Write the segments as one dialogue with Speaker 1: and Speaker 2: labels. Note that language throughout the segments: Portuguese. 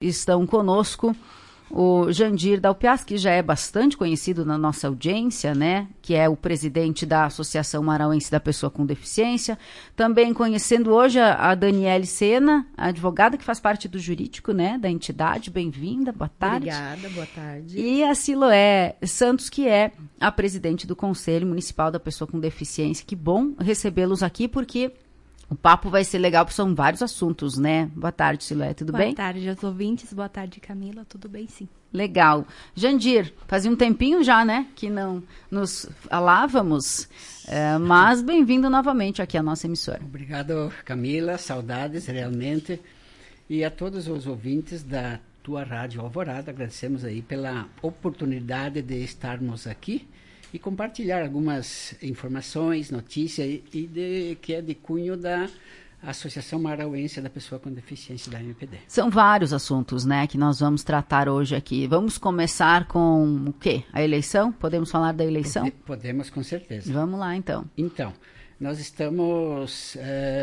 Speaker 1: estão conosco o Jandir Dalpiaz, que já é bastante conhecido na nossa audiência, né? Que é o presidente da Associação Marauense da Pessoa com Deficiência. Também conhecendo hoje a Daniele Sena, a advogada que faz parte do jurídico, né? Da entidade. Bem-vinda, boa tarde.
Speaker 2: Obrigada, boa tarde.
Speaker 1: E a Siloé Santos, que é a presidente do Conselho Municipal da Pessoa com Deficiência. Que bom recebê-los aqui, porque o papo vai ser legal, porque são vários assuntos, né? Boa tarde, Siloé, tudo bem?
Speaker 2: Boa tarde aos ouvintes, boa tarde, Camila, tudo bem, sim.
Speaker 1: Legal. Jandir, fazia um tempinho já, né, que não nos falávamos, mas bem-vindo novamente aqui à nossa emissora.
Speaker 3: Obrigado, Camila, saudades realmente. E a todos os ouvintes da tua Rádio Alvorada, agradecemos aí pela oportunidade de estarmos aqui e compartilhar algumas informações, notícias que é de cunho da Associação Marauense da Pessoa com Deficiência da MPD.
Speaker 1: São vários assuntos, né, que nós vamos tratar hoje aqui. Vamos começar com o quê? A eleição? Podemos falar da eleição?
Speaker 3: Podemos, com certeza.
Speaker 1: Vamos lá, então.
Speaker 3: Então, nós estamos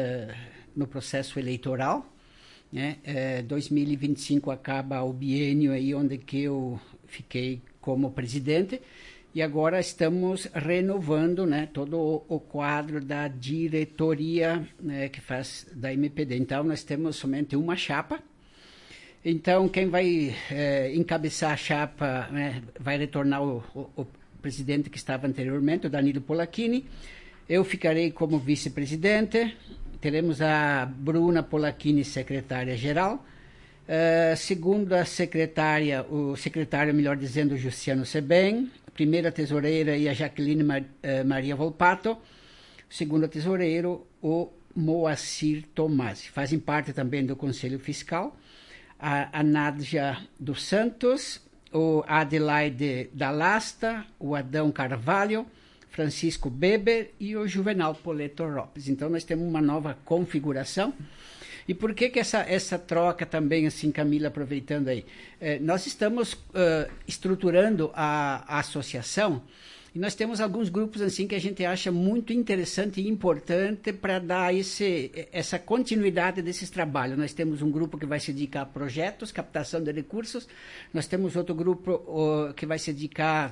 Speaker 3: no processo eleitoral, né? 2025 acaba o biênio aí onde que eu fiquei como presidente. E agora estamos renovando, né, todo o quadro da diretoria, né, que faz da MPD. Então, nós temos somente uma chapa. Então, quem vai encabeçar a chapa, né, vai retornar o presidente que estava anteriormente, o Danilo Polacchini. Eu ficarei como vice-presidente. Teremos a Bruna Polacchini, secretária-geral. Segunda secretária, o secretário, melhor dizendo, o Justiano Sebem. Primeira tesoureira e a Jaqueline Maria Volpato. Segunda tesoureiro, o Moacir Tomasi. Fazem parte também do Conselho Fiscal a Nádia dos Santos, o Adelaide Dalasta, o Adão Carvalho, Francisco Beber e o Juvenal Poleto Lopes. Então, nós temos uma nova configuração. E por que essa troca também, assim, Camila, aproveitando aí? Nós estamos estruturando a associação e nós temos alguns grupos assim que a gente acha muito interessante e importante para dar essa continuidade desses trabalhos. Nós temos um grupo que vai se dedicar a projetos, captação de recursos. Nós temos outro grupo que vai se dedicar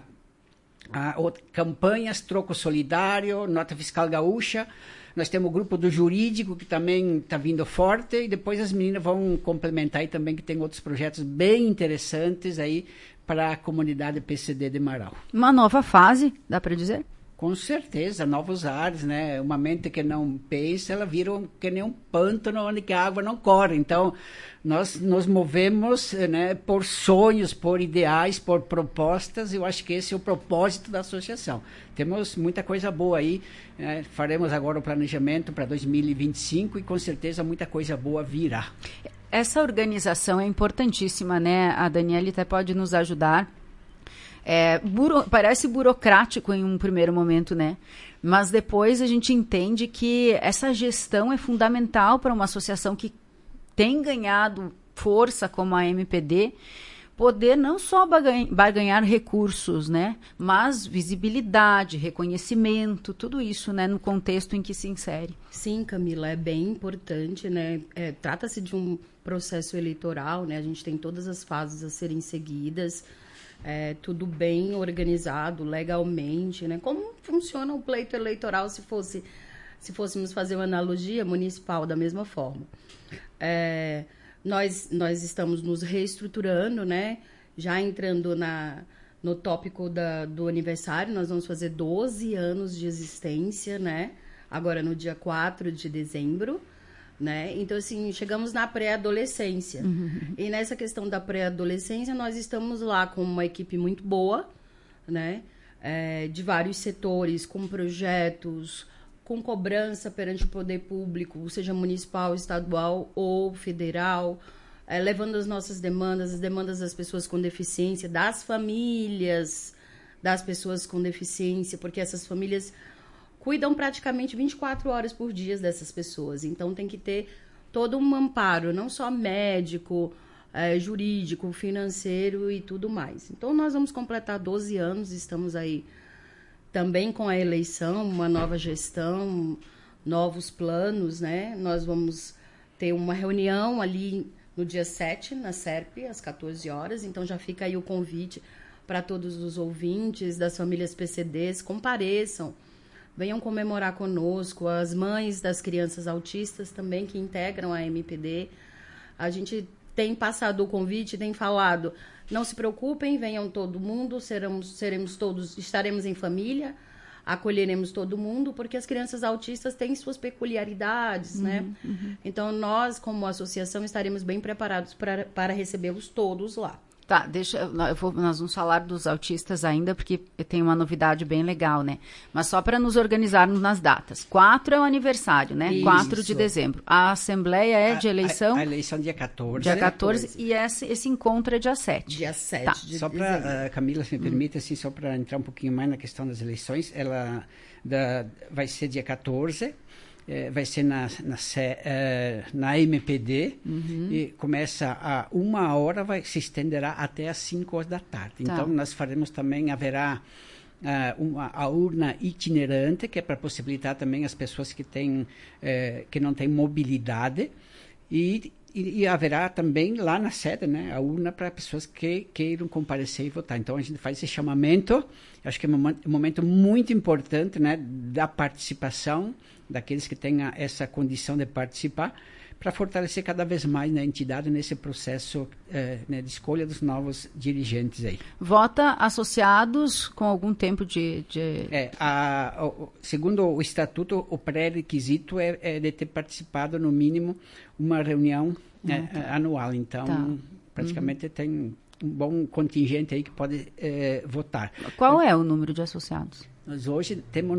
Speaker 3: a campanhas, troco solidário, nota fiscal gaúcha. Nós temos o grupo do jurídico, que também está vindo forte, e depois as meninas vão complementar aí também, que tem outros projetos bem interessantes aí para a comunidade PCD de Marau.
Speaker 1: Uma nova fase, dá para dizer?
Speaker 3: Com certeza, novos ares, né? Uma mente que não pensa, ela vira que nem um pântano onde que a água não corre. Então, nós nos movemos, né, por sonhos, por ideais, por propostas. Eu acho que esse é o propósito da associação. Temos muita coisa boa aí. Faremos agora o planejamento para 2025 e com certeza muita coisa boa virá.
Speaker 1: Essa organização é importantíssima, né? A Daniele até pode nos ajudar. Parece burocrático em um primeiro momento, né? Mas depois a gente entende que essa gestão é fundamental para uma associação que tem ganhado força como a MPD, poder não só barganhar recursos, né? Mas visibilidade, reconhecimento, tudo isso, né? No contexto em que se insere.
Speaker 2: Sim, Camila, é bem importante, né? Trata-se de um processo eleitoral, né? A gente tem todas as fases a serem seguidas. Tudo bem organizado legalmente, né? Como funciona o pleito eleitoral se fôssemos fazer uma analogia municipal da mesma forma. Nós estamos nos reestruturando, né? Já entrando no tópico do aniversário, nós vamos fazer 12 anos de existência, né? Agora no dia 4 de dezembro. Né? Então, assim, chegamos na pré-adolescência. E nessa questão da pré-adolescência, nós estamos lá com uma equipe muito boa, né? De vários setores, com projetos, com cobrança perante o poder público, seja municipal, estadual ou federal, levando as nossas demandas, as demandas das pessoas com deficiência, das famílias das pessoas com deficiência, porque essas famílias cuidam praticamente 24 horas por dia dessas pessoas. Então, tem que ter todo um amparo, não só médico, jurídico, financeiro e tudo mais. Então, nós vamos completar 12 anos, estamos aí também com a eleição, uma nova gestão, novos planos, né? Nós vamos ter uma reunião ali no dia 7, na SERP, às 14 horas. Então, já fica aí o convite para todos os ouvintes das famílias PCDs, compareçam, venham comemorar conosco, as mães das crianças autistas também que integram a MPD. A gente tem passado o convite, tem falado, não se preocupem, venham todo mundo, estaremos em família, acolheremos todo mundo, porque as crianças autistas têm suas peculiaridades, né? Então, nós, como associação, estaremos bem preparados para recebê-los todos lá.
Speaker 1: Tá, nós vamos falar dos autistas ainda, porque tem uma novidade bem legal, né? Mas só para nos organizarmos nas datas. 4 é o aniversário, né?
Speaker 3: Isso.
Speaker 1: 4 de dezembro. A assembleia é de eleição?
Speaker 3: A eleição dia 14.
Speaker 1: Dia 14, e esse encontro é dia 7.
Speaker 2: Dia 7
Speaker 1: tá.
Speaker 2: de
Speaker 3: Só para, Camila, se me permite, assim, só para entrar um pouquinho mais na questão das eleições, vai ser dia 14, vai ser na MPD, e começa a 1h, se estenderá até às 5 horas da tarde.
Speaker 1: Tá.
Speaker 3: Então, nós faremos também, haverá a urna itinerante, que é para possibilitar também as pessoas que não têm mobilidade, e haverá também lá na sede, né, a urna para pessoas que queiram comparecer e votar. Então, a gente faz esse chamamento, acho que é um momento muito importante, né, da participação daqueles que tenham essa condição de participar, para fortalecer cada vez mais, né, a entidade nesse processo né, de escolha dos novos dirigentes aí.
Speaker 1: Vota associados com algum tempo de...
Speaker 3: Segundo o estatuto, o pré-requisito é de ter participado, no mínimo, uma reunião anual. Então, praticamente tem um bom contingente aí que pode votar.
Speaker 1: Qual é o número de associados?
Speaker 3: Nós hoje temos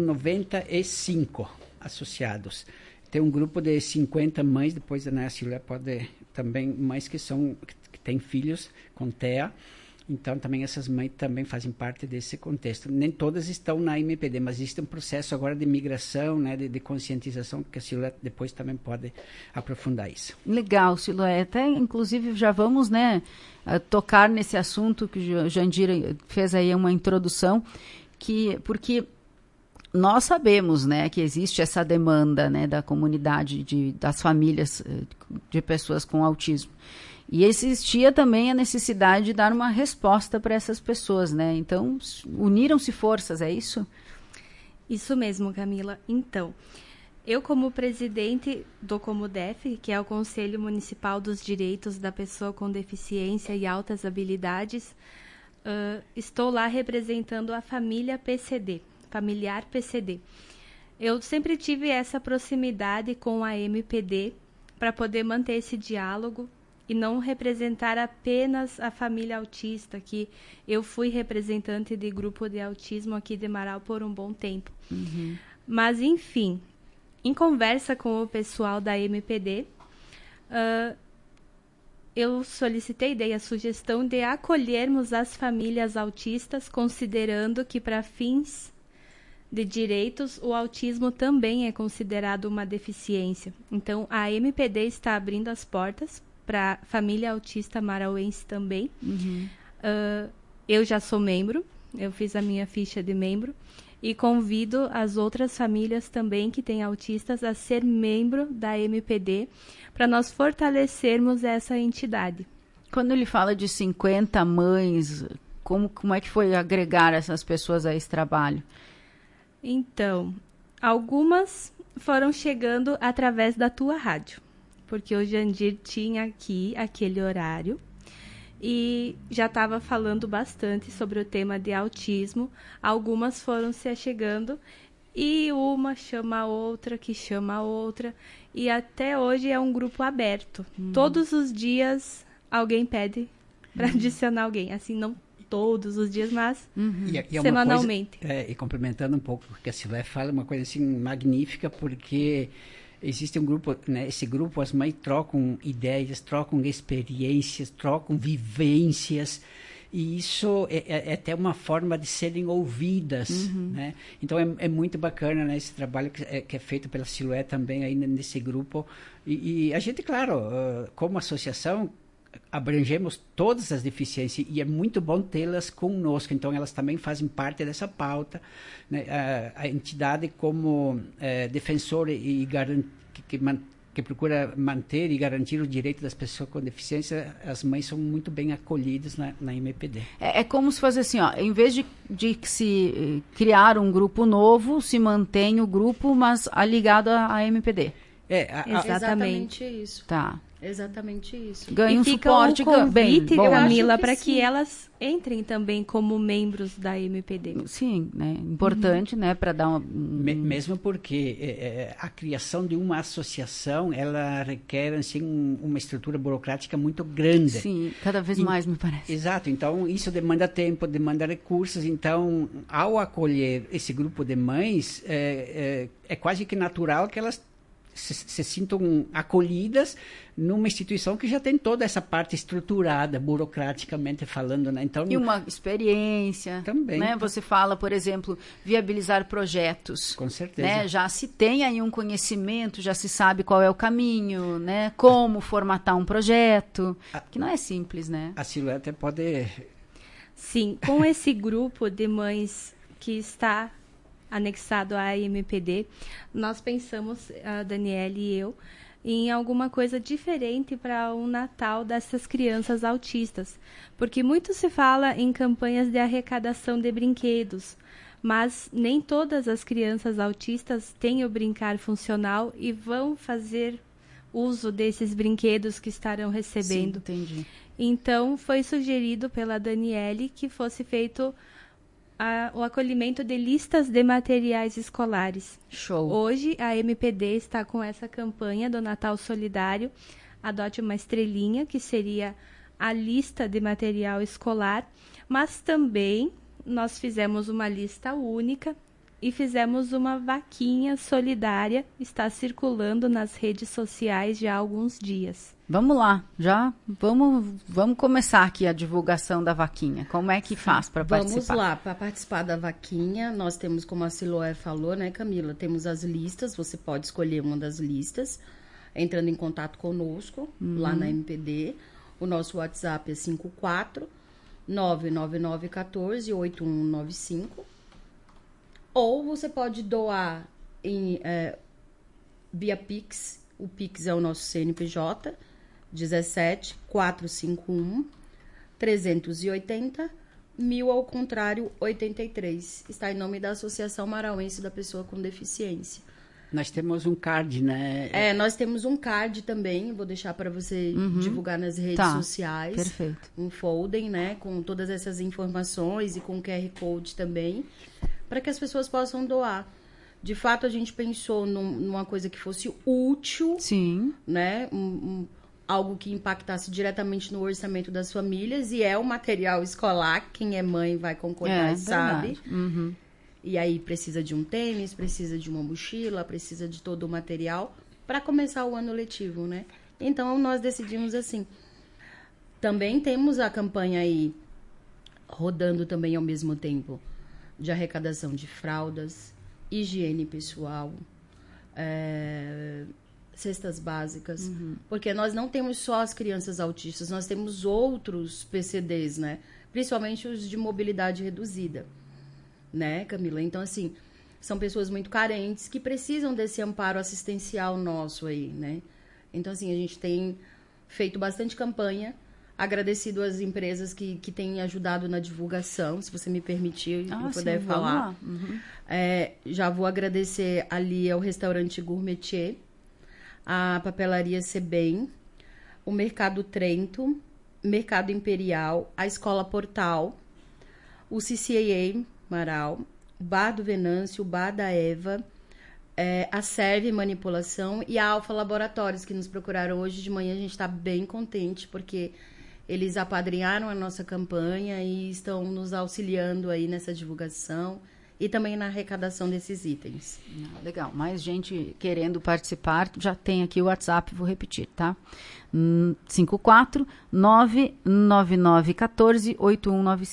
Speaker 3: 95 associados. Tem um grupo de 50 mães, depois a Silvia pode também, mães que têm filhos com TEA, então também essas mães também fazem parte desse contexto. Nem todas estão na MPD, mas existe um processo agora de migração, né, de conscientização, que a Silvia depois também pode aprofundar isso. Legal,
Speaker 1: Silvia. Até, inclusive, já vamos, né, tocar nesse assunto que o Jandira fez aí uma introdução, porque nós sabemos, né, que existe essa demanda, né, da comunidade, das famílias de pessoas com autismo. E existia também a necessidade de dar uma resposta para essas pessoas, né? Então, uniram-se forças, é isso?
Speaker 4: Isso mesmo, Camila. Então, eu como presidente do Comudef, que é o Conselho Municipal dos Direitos da Pessoa com Deficiência e Altas Habilidades, estou lá representando a família PCD, familiar PCD. Eu sempre tive essa proximidade com a MPD para poder manter esse diálogo e não representar apenas a família autista, que eu fui representante de grupo de autismo aqui de Marau por um bom tempo. Mas, enfim, em conversa com o pessoal da MPD, eu dei a sugestão de acolhermos as famílias autistas, considerando que, para fins de direitos, o autismo também é considerado uma deficiência. Então, a MPD está abrindo as portas para a família autista marauense também. Eu já sou membro, eu fiz a minha ficha de membro, e convido as outras famílias também que têm autistas a ser membro da MPD, para nós fortalecermos essa entidade.
Speaker 1: Quando ele fala de 50 mães, como é que foi agregar essas pessoas a esse trabalho?
Speaker 4: Então, algumas foram chegando através da tua rádio, porque o Jandir tinha aqui aquele horário e já estava falando bastante sobre o tema de autismo. Algumas foram se achegando e uma chama a outra, que chama a outra, e até hoje é um grupo aberto. Todos os dias alguém pede para adicionar alguém, assim, não todos os dias, mas semanalmente.
Speaker 3: E complementando um pouco o que a Silvia fala, uma coisa assim magnífica, porque existe um grupo, né, esse grupo, as mães trocam ideias, trocam experiências, trocam vivências, e isso é até uma forma de serem ouvidas, né? Então é muito bacana, né, esse trabalho que é feito pela Silvia também aí nesse grupo, e a gente, claro, como associação, abrangemos todas as deficiências e é muito bom tê-las conosco, então elas também fazem parte dessa pauta, né? A entidade como defensora e que procura manter e garantir o direito das pessoas com deficiência, as mães são muito bem acolhidas na MPD.
Speaker 1: É como se fosse assim, ó, em vez de se criar um grupo novo, se mantém o grupo, mas ligado à MPD.
Speaker 2: Exatamente isso.
Speaker 1: Tá.
Speaker 2: Exatamente isso.
Speaker 1: Ganha um
Speaker 4: fica
Speaker 1: suporte
Speaker 4: um convite,
Speaker 1: bem,
Speaker 4: Camila, para que elas entrem também como membros da MPD.
Speaker 1: Sim, né? Importante, né? Para dar
Speaker 3: Mesmo porque a criação de uma associação, ela requer assim, uma estrutura burocrática muito grande.
Speaker 1: Sim, cada vez mais, me parece.
Speaker 3: Exato. Então, isso demanda tempo, demanda recursos. Então, ao acolher esse grupo de mães, é quase que natural que elas se sintam acolhidas numa instituição que já tem toda essa parte estruturada, burocraticamente falando, né? Então,
Speaker 1: e uma experiência.
Speaker 3: Também.
Speaker 1: Né? Você fala, por exemplo, viabilizar projetos.
Speaker 3: Com certeza.
Speaker 1: Né? Já se tem aí um conhecimento, já se sabe qual é o caminho, né? Como formatar um projeto, que não é simples, né?
Speaker 3: A Silvia até pode...
Speaker 4: Sim, com esse grupo de mães que está anexado à MPD, nós pensamos, a Daniela e eu, em alguma coisa diferente para o Natal dessas crianças autistas. Porque muito se fala em campanhas de arrecadação de brinquedos, mas nem todas as crianças autistas têm o brincar funcional e vão fazer uso desses brinquedos que estarão recebendo.
Speaker 1: Sim, entendi.
Speaker 4: Então, foi sugerido pela Daniele que fosse feito o acolhimento de listas de materiais escolares.
Speaker 1: Show.
Speaker 4: Hoje, a MPD está com essa campanha do Natal Solidário, Adote uma Estrelinha, que seria a lista de material escolar, mas também nós fizemos uma lista única e fizemos uma vaquinha solidária, está circulando nas redes sociais já há alguns dias.
Speaker 1: Vamos lá, já vamos começar aqui a divulgação da vaquinha. Como é que faz para participar?
Speaker 2: Vamos lá, para participar da vaquinha, nós temos, como a Siloé falou, né, Camila, temos as listas, você pode escolher uma das listas, entrando em contato conosco, lá na MPD. O nosso WhatsApp é 54-99914-8195. Ou você pode doar via Pix. O Pix é o nosso CNPJ, 17-451-380-1000 ao contrário 83. Está em nome da Associação Marauense da Pessoa com Deficiência.
Speaker 3: Nós temos um card, né?
Speaker 2: Nós temos um card também, vou deixar para você divulgar nas redes sociais.
Speaker 1: Perfeito.
Speaker 2: Um folder, né, com todas essas informações e com QR Code também, para que as pessoas possam doar. De fato, a gente pensou numa coisa que fosse útil,
Speaker 1: sim,
Speaker 2: né? Algo que impactasse diretamente no orçamento das famílias, e é o material escolar, quem é mãe vai concordar e sabe. E aí precisa de um tênis, precisa de uma mochila, precisa de todo o material para começar o ano letivo, né? Então, nós decidimos assim. Também temos a campanha aí rodando também ao mesmo tempo de arrecadação de fraldas, higiene pessoal, cestas básicas, porque nós não temos só as crianças autistas, nós temos outros PCDs, né? Principalmente os de mobilidade reduzida, né, Camila? Então, assim, são pessoas muito carentes que precisam desse amparo assistencial nosso aí, né? Então, assim, a gente tem feito bastante campanha, agradecido às empresas que têm ajudado na divulgação, se você me permitir e puder falar. Já vou agradecer ali ao restaurante Gourmetier, a papelaria Sebem, o Mercado Trento, Mercado Imperial, a Escola Portal, o CCAA Marau, o Bar do Venâncio, o Bar da Eva, a Serve Manipulação e a Alfa Laboratórios, que nos procuraram hoje de manhã. A gente está bem contente, porque eles apadrinharam a nossa campanha e estão nos auxiliando aí nessa divulgação e também na arrecadação desses itens.
Speaker 1: Legal. Mais gente querendo participar, já tem aqui o WhatsApp, vou repetir, tá? 54-99914-8195.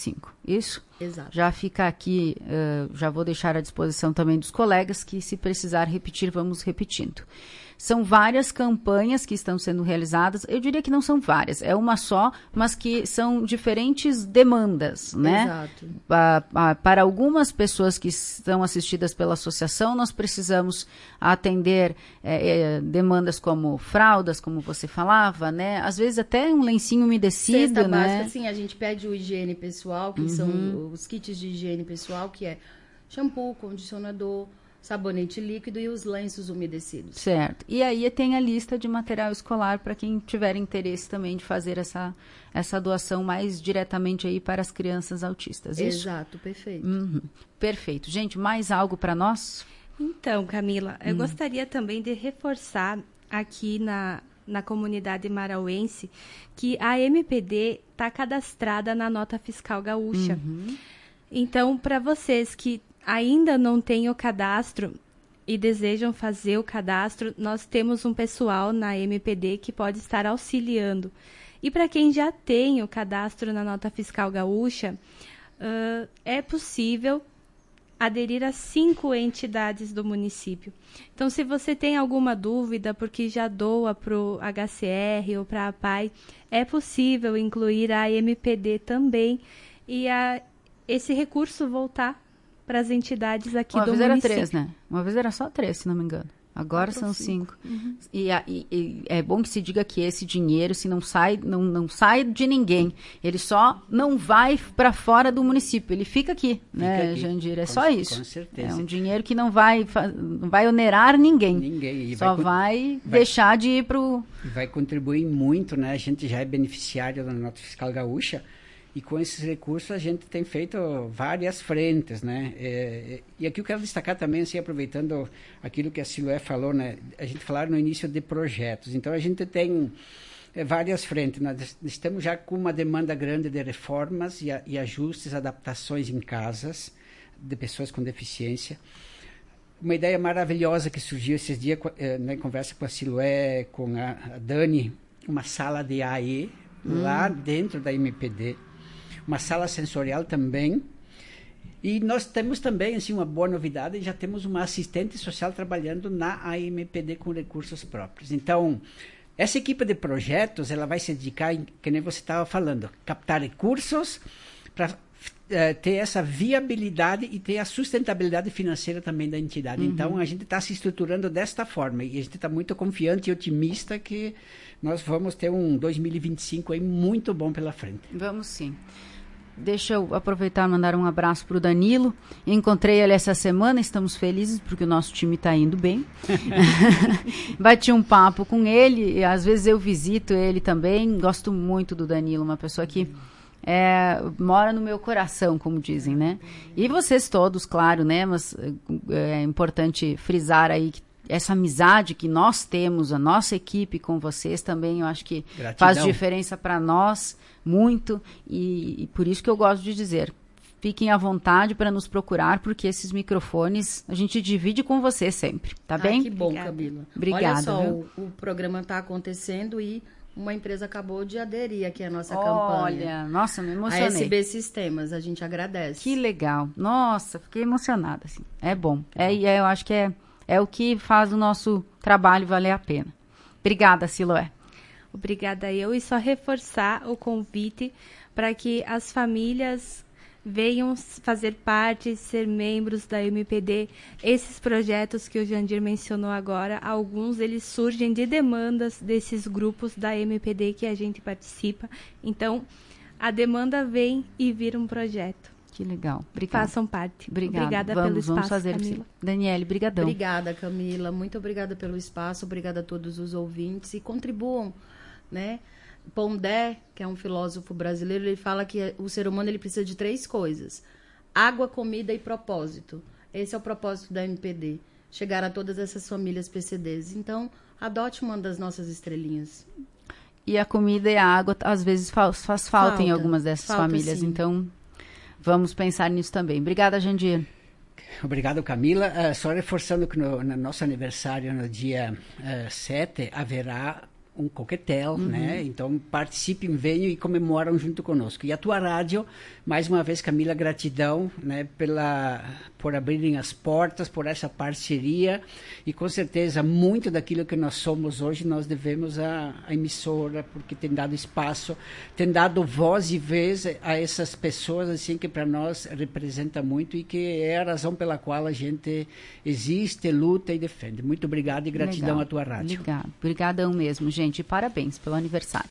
Speaker 1: isso?
Speaker 2: Exato.
Speaker 1: Já fica aqui, já vou deixar à disposição também dos colegas que, se precisar repetir, vamos repetindo. São várias campanhas que estão sendo realizadas. Eu diria que não são várias, é uma só, mas que são diferentes demandas, né?
Speaker 2: Exato.
Speaker 1: Para algumas pessoas que estão assistidas pela associação, nós precisamos atender demandas como fraldas, como você falava, né? Às vezes até um lencinho umedecido,
Speaker 2: Cesta
Speaker 1: né?
Speaker 2: básica, sim, a gente pede o higiene pessoal, que são os kits de higiene pessoal, que é shampoo, condicionador, sabonete líquido e os lenços umedecidos.
Speaker 1: Certo. E aí tem a lista de material escolar para quem tiver interesse também de fazer essa doação mais diretamente aí para as crianças autistas. Isso?
Speaker 2: Exato, perfeito.
Speaker 1: Perfeito. Gente, mais algo para nós?
Speaker 4: Então, Camila, eu gostaria também de reforçar aqui na comunidade marauense que a MPD está cadastrada na Nota Fiscal Gaúcha. Então, para vocês que ainda não têm o cadastro e desejam fazer o cadastro, nós temos um pessoal na MPD que pode estar auxiliando. E para quem já tem o cadastro na Nota Fiscal Gaúcha, é possível aderir a 5 entidades do município. Então, se você tem alguma dúvida, porque já doa para o HCR ou para a APAI, é possível incluir a MPD também e esse recurso voltar para as entidades aqui do município. Uma vez era 3,
Speaker 1: né? Uma vez era só 3, se não me engano. Agora são 5. E é bom que se diga que esse dinheiro, se não sai de ninguém, ele só não vai para fora do município, ele fica aqui, né, aqui. Jandir? É só isso.
Speaker 3: Com certeza.
Speaker 1: É um dinheiro que não vai onerar ninguém.
Speaker 3: Ninguém.
Speaker 1: Só vai deixar de ir para o...
Speaker 3: Vai contribuir muito, né? A gente já é beneficiário da Nota Fiscal Gaúcha. E com esses recursos a gente tem feito várias frentes, né? E aqui eu quero destacar também, assim, aproveitando aquilo que a Siloé falou, né? A gente falou no início de projetos. Então, a gente tem várias frentes. Nós estamos já com uma demanda grande de reformas e ajustes, adaptações em casas de pessoas com deficiência. Uma ideia maravilhosa que surgiu esses dias, na conversa com a Siloé, com a Dani, uma sala de AE lá dentro da MPD. Uma sala sensorial também. E nós temos também, assim, uma boa novidade, já temos uma assistente social trabalhando na AMPD com recursos próprios. Então, essa equipe de projetos, ela vai se dedicar, que nem você estava falando, captar recursos para ter essa viabilidade e ter a sustentabilidade financeira também da entidade. Então, a gente está se estruturando desta forma e a gente está muito confiante e otimista que nós vamos ter um 2025 aí muito bom pela frente.
Speaker 1: Vamos sim. Deixa eu aproveitar e mandar um abraço para o Danilo. Encontrei ele essa semana, estamos felizes porque o nosso time está indo bem. Bati um papo com ele, e às vezes eu visito ele também. Gosto muito do Danilo, uma pessoa que mora no meu coração, como dizem, né? E vocês todos, claro, né? Mas é importante frisar aí que essa amizade que nós temos, a nossa equipe com vocês também, eu acho que faz diferença para nós muito, e por isso que eu gosto de dizer, fiquem à vontade para nos procurar, porque esses microfones a gente divide com você sempre, tá bem?
Speaker 2: Que bom, Camila.
Speaker 1: Obrigada.
Speaker 2: Olha só, o programa está acontecendo e uma empresa acabou de aderir aqui à nossa campanha.
Speaker 1: Olha, nossa, me emocionei.
Speaker 2: A SB Sistemas, a gente agradece.
Speaker 1: Que legal. Nossa, fiquei emocionada, assim. É bom. Eu acho que é o que faz o nosso trabalho valer a pena. Obrigada, Siloé.
Speaker 4: Obrigada eu. E só reforçar o convite para que as famílias venham fazer parte, ser membros da MPD. Esses projetos que o Jandir mencionou agora, alguns eles surgem de demandas desses grupos da MPD que a gente participa. Então, a demanda vem e vira um projeto.
Speaker 1: Que legal. Obrigada.
Speaker 4: Façam parte.
Speaker 1: Obrigada
Speaker 4: pelo espaço,
Speaker 1: vamos fazer
Speaker 4: Camila.
Speaker 1: Daniele, brigadão.
Speaker 2: Obrigada, Camila. Muito obrigada pelo espaço. Obrigada a todos os ouvintes. E contribuam, né? Pondé, que é um filósofo brasileiro, ele fala que o ser humano ele precisa de 3 coisas: água, comida e propósito. Esse é o propósito da MPD. Chegar a todas essas famílias PCDs. Então, adote uma das nossas estrelinhas.
Speaker 1: E a comida e a água, às vezes, faz falta em algumas dessas famílias.
Speaker 2: Sim.
Speaker 1: Então, vamos pensar nisso também. Obrigada, Jandir.
Speaker 3: Obrigado, Camila. Só reforçando que no nosso aniversário, no dia 7, haverá um coquetel, né? Então, participem, venham e comemoram junto conosco. E a tua rádio, mais uma vez, Camila, gratidão, né, por abrirem as portas, por essa parceria. E, com certeza, muito daquilo que nós somos hoje, nós devemos à emissora, porque tem dado espaço, tem dado voz e vez a essas pessoas, assim, que para nós representa muito e que é a razão pela qual a gente existe, luta e defende. Muito obrigado e gratidão à tua rádio.
Speaker 1: Obrigadão mesmo, gente. Parabéns pelo aniversário.